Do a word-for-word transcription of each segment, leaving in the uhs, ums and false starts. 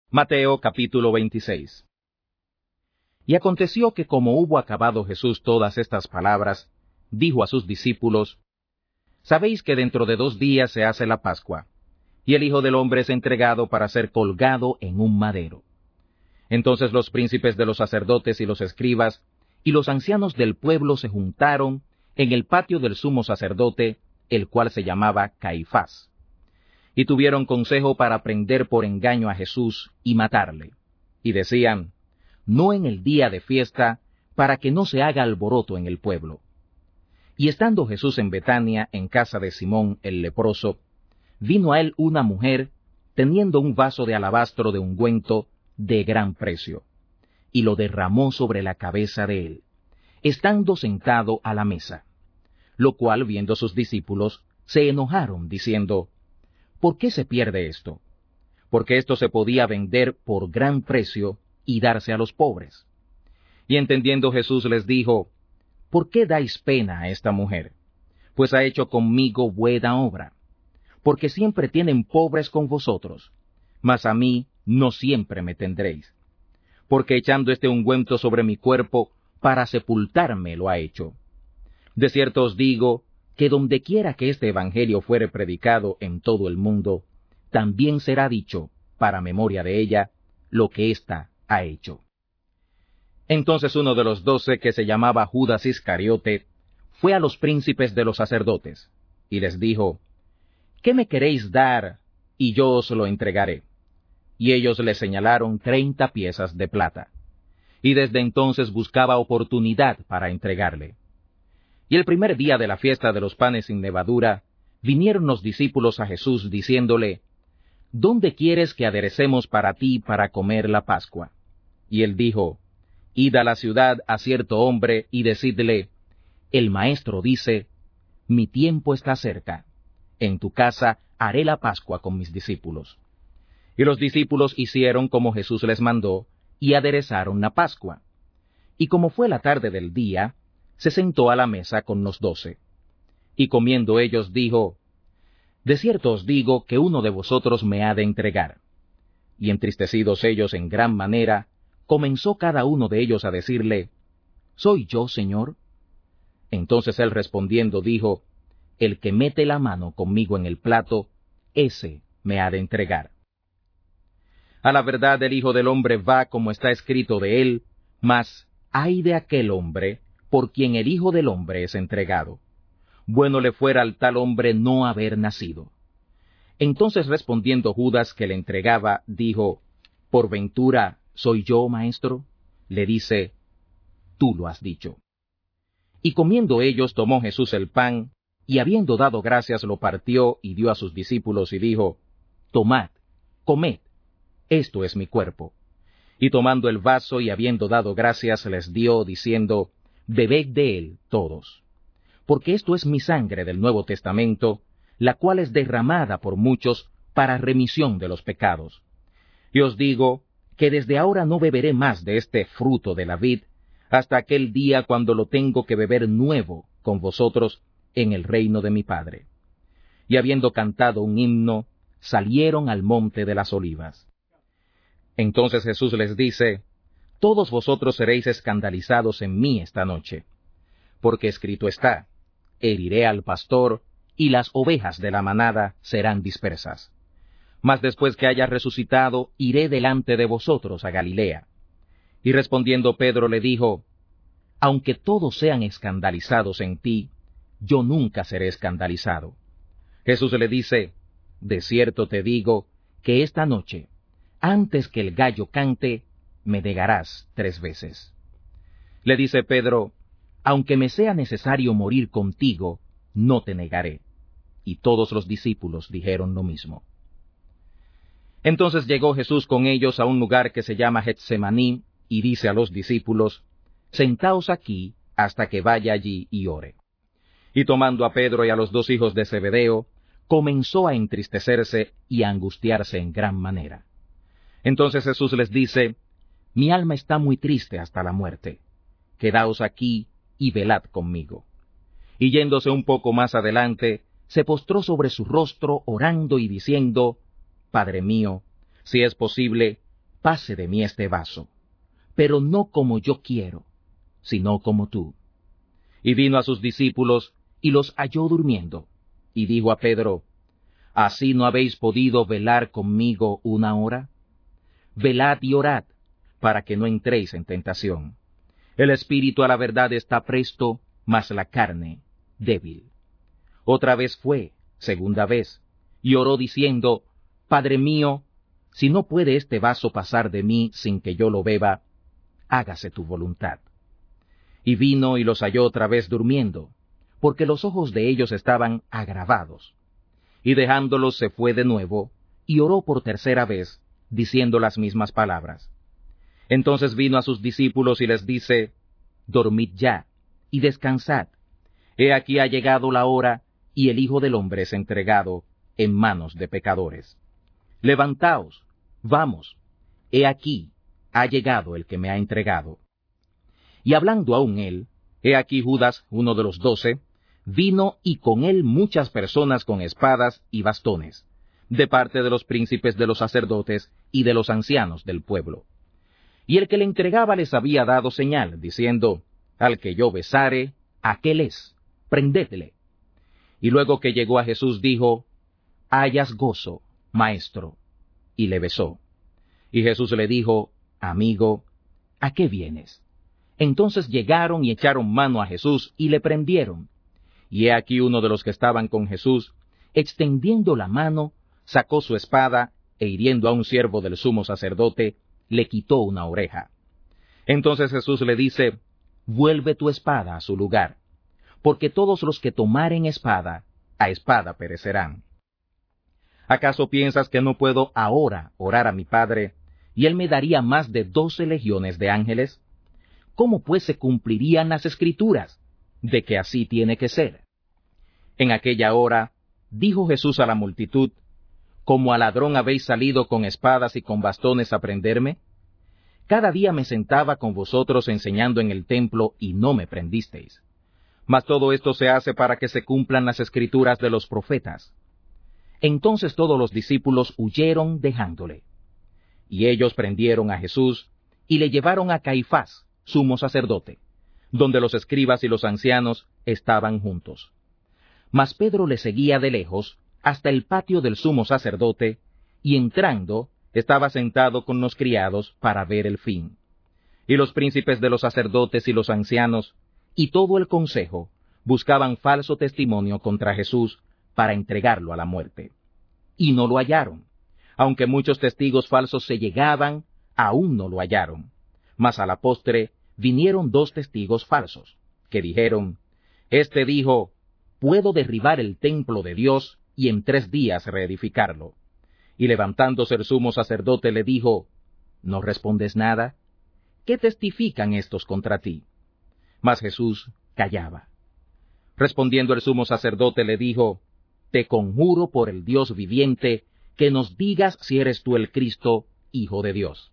Mateo capítulo veintiséis. Y aconteció que como hubo acabado Jesús todas estas palabras, dijo a sus discípulos: Sabéis que dentro de dos días se hace la Pascua, y el Hijo del Hombre es entregado para ser colgado en un madero. Entonces los príncipes de los sacerdotes y los escribas, y los ancianos del pueblo se juntaron en el patio del sumo sacerdote, el cual se llamaba Caifás. Y tuvieron consejo para prender por engaño a Jesús y matarle. Y decían: no en el día de fiesta, para que no se haga alboroto en el pueblo. Y estando Jesús en Betania, en casa de Simón el leproso, vino a él una mujer, teniendo un vaso de alabastro de ungüento de gran precio, y lo derramó sobre la cabeza de él, estando sentado a la mesa. Lo cual, viendo sus discípulos, se enojaron, diciendo: ¿por qué se pierde esto? Porque esto se podía vender por gran precio y darse a los pobres. Y entendiendo Jesús les dijo: ¿por qué dais pena a esta mujer? Pues ha hecho conmigo buena obra. Porque siempre tienen pobres con vosotros, mas a mí no siempre me tendréis. Porque echando este ungüento sobre mi cuerpo, para sepultarme lo ha hecho. De cierto os digo, que dondequiera que este evangelio fuere predicado en todo el mundo, también será dicho, para memoria de ella, lo que ésta ha hecho. Entonces uno de los doce, que se llamaba Judas Iscariote, fue a los príncipes de los sacerdotes, y les dijo: ¿qué me queréis dar, y yo os lo entregaré? Y ellos le señalaron treinta piezas de plata. Y desde entonces buscaba oportunidad para entregarle. Y el primer día de la fiesta de los panes sin levadura, vinieron los discípulos a Jesús, diciéndole: ¿dónde quieres que aderecemos para ti para comer la Pascua? Y él dijo: id a la ciudad a cierto hombre, y decidle: el maestro dice, mi tiempo está cerca. En tu casa haré la Pascua con mis discípulos. Y los discípulos hicieron como Jesús les mandó, y aderezaron la Pascua. Y como fue la tarde del día, se sentó a la mesa con los doce. Y comiendo ellos dijo: de cierto os digo que uno de vosotros me ha de entregar. Y entristecidos ellos en gran manera, comenzó cada uno de ellos a decirle: ¿soy yo, Señor? Entonces él respondiendo dijo: el que mete la mano conmigo en el plato, ese me ha de entregar. A la verdad el Hijo del Hombre va como está escrito de él, mas ay de aquel hombre por quien el Hijo del Hombre es entregado. Bueno le fuera al tal hombre no haber nacido. Entonces respondiendo Judas, que le entregaba, dijo: ¿por ventura soy yo, maestro? Le dice: tú lo has dicho. Y comiendo ellos, tomó Jesús el pan, y habiendo dado gracias lo partió y dio a sus discípulos y dijo: tomad, comed, esto es mi cuerpo. Y tomando el vaso y habiendo dado gracias les dio, diciendo: bebed de él todos. Porque esto es mi sangre del Nuevo Testamento, la cual es derramada por muchos para remisión de los pecados. Y os digo que desde ahora no beberé más de este fruto de la vid, hasta aquel día cuando lo tengo que beber nuevo con vosotros en el reino de mi Padre. Y habiendo cantado un himno, salieron al monte de las olivas. Entonces Jesús les dice: todos vosotros seréis escandalizados en mí esta noche, porque escrito está: heriré al pastor, y las ovejas de la manada serán dispersas. Mas después que haya resucitado, iré delante de vosotros a Galilea. Y respondiendo Pedro le dijo: aunque todos sean escandalizados en ti, yo nunca seré escandalizado. Jesús le dice: de cierto te digo, que esta noche, antes que el gallo cante, me negarás tres veces. Le dice Pedro: aunque me sea necesario morir contigo, no te negaré. Y todos los discípulos dijeron lo mismo. Entonces llegó Jesús con ellos a un lugar que se llama Getsemaní, y dice a los discípulos: sentaos aquí hasta que vaya allí y ore. Y tomando a Pedro y a los dos hijos de Zebedeo, comenzó a entristecerse y a angustiarse en gran manera. Entonces Jesús les dice: mi alma está muy triste hasta la muerte. Quedaos aquí y velad conmigo. Y yéndose un poco más adelante, se postró sobre su rostro orando y diciendo: Padre mío, si es posible, pase de mí este vaso, pero no como yo quiero, sino como tú. Y vino a sus discípulos, y los halló durmiendo, y dijo a Pedro, ¿así no habéis podido velar conmigo una hora? Velad y orad, para que no entréis en tentación. El espíritu a la verdad está presto, mas la carne débil. Otra vez fue, segunda vez, y oró diciendo, Padre mío, si no puede este vaso pasar de mí sin que yo lo beba, hágase tu voluntad. Y vino y los halló otra vez durmiendo, porque los ojos de ellos estaban agravados. Y dejándolos se fue de nuevo, y oró por tercera vez, diciendo las mismas palabras. Entonces vino a sus discípulos y les dice, Dormid ya, y descansad. He aquí ha llegado la hora, y el Hijo del Hombre es entregado en manos de pecadores. Levantaos, vamos, he aquí ha llegado el que me ha entregado. Y hablando aún él, he aquí Judas, uno de los doce, vino y con él muchas personas con espadas y bastones, de parte de los príncipes de los sacerdotes y de los ancianos del pueblo. Y el que le entregaba les había dado señal, diciendo, Al que yo besare, aquel es, prendedle. Y luego que llegó a Jesús dijo, Hayas gozo, maestro, y le besó. Y Jesús le dijo, Amigo, ¿a qué vienes? Entonces llegaron y echaron mano a Jesús y le prendieron. Y he aquí uno de los que estaban con Jesús, extendiendo la mano, sacó su espada, e hiriendo a un siervo del sumo sacerdote, le quitó una oreja. Entonces Jesús le dice, Vuelve tu espada a su lugar, porque todos los que tomaren espada, a espada perecerán. ¿Acaso piensas que no puedo ahora orar a mi Padre, y él me daría más de doce legiones de ángeles? ¿Cómo pues se cumplirían las Escrituras, de que así tiene que ser? En aquella hora, dijo Jesús a la multitud, ¿Como a ladrón habéis salido con espadas y con bastones a prenderme? Cada día me sentaba con vosotros enseñando en el templo y no me prendisteis. Mas todo esto se hace para que se cumplan las Escrituras de los profetas. Entonces todos los discípulos huyeron dejándole. Y ellos prendieron a Jesús y le llevaron a Caifás, sumo sacerdote, donde los escribas y los ancianos estaban juntos. Mas Pedro le seguía de lejos hasta el patio del sumo sacerdote, y entrando, estaba sentado con los criados para ver el fin. Y los príncipes de los sacerdotes y los ancianos, y todo el consejo, buscaban falso testimonio contra Jesús para entregarlo a la muerte. Y no lo hallaron. Aunque muchos testigos falsos se llegaban, aún no lo hallaron. Mas a la postre vinieron dos testigos falsos, que dijeron, Este dijo, Puedo derribar el templo de Dios y en tres días reedificarlo. Y levantándose el sumo sacerdote le dijo, ¿No respondes nada? ¿Qué testifican estos contra ti? Mas Jesús callaba. Respondiendo el sumo sacerdote le dijo, Te conjuro por el Dios viviente, que nos digas si eres tú el Cristo, Hijo de Dios.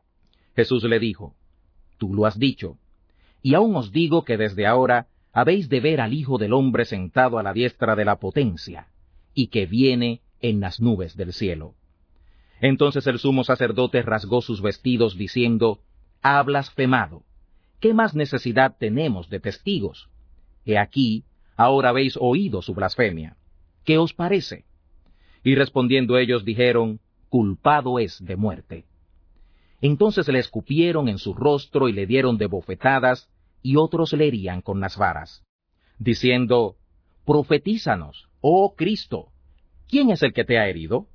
Jesús le dijo, Tú lo has dicho, y aún os digo que desde ahora habéis de ver al Hijo del Hombre sentado a la diestra de la potencia, y que viene en las nubes del cielo. Entonces el sumo sacerdote rasgó sus vestidos, diciendo, Ha blasfemado. ¿Qué más necesidad tenemos de testigos? He aquí, ahora habéis oído su blasfemia. ¿Qué os parece? Y respondiendo ellos dijeron, Culpado es de muerte. Entonces le escupieron en su rostro y le dieron de bofetadas, y otros le herían con las varas, diciendo, Profetízanos, oh Cristo, ¿quién es el que te ha herido?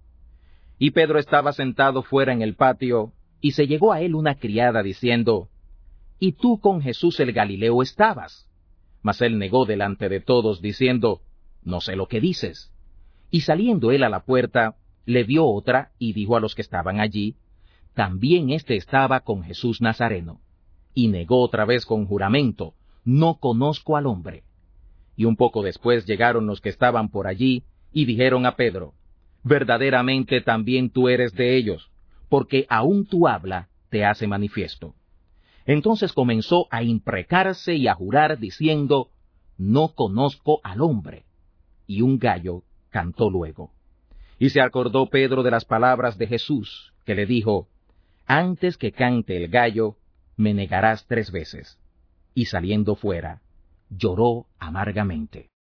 Y Pedro estaba sentado fuera en el patio, y se llegó a él una criada diciendo, ¿Y tú con Jesús el Galileo estabas? Mas él negó delante de todos, diciendo, No sé lo que dices. Y saliendo él a la puerta, le vio otra, y dijo a los que estaban allí, También éste estaba con Jesús Nazareno. Y negó otra vez con juramento, No conozco al hombre. Y un poco después llegaron los que estaban por allí, y dijeron a Pedro, Verdaderamente también tú eres de ellos, porque aún tu habla te hace manifiesto. Entonces comenzó a imprecarse y a jurar, diciendo, No conozco al hombre. Y un gallo cantó luego. Y se acordó Pedro de las palabras de Jesús, que le dijo, antes que cante el gallo, me negarás tres veces. Y saliendo fuera, lloró amargamente.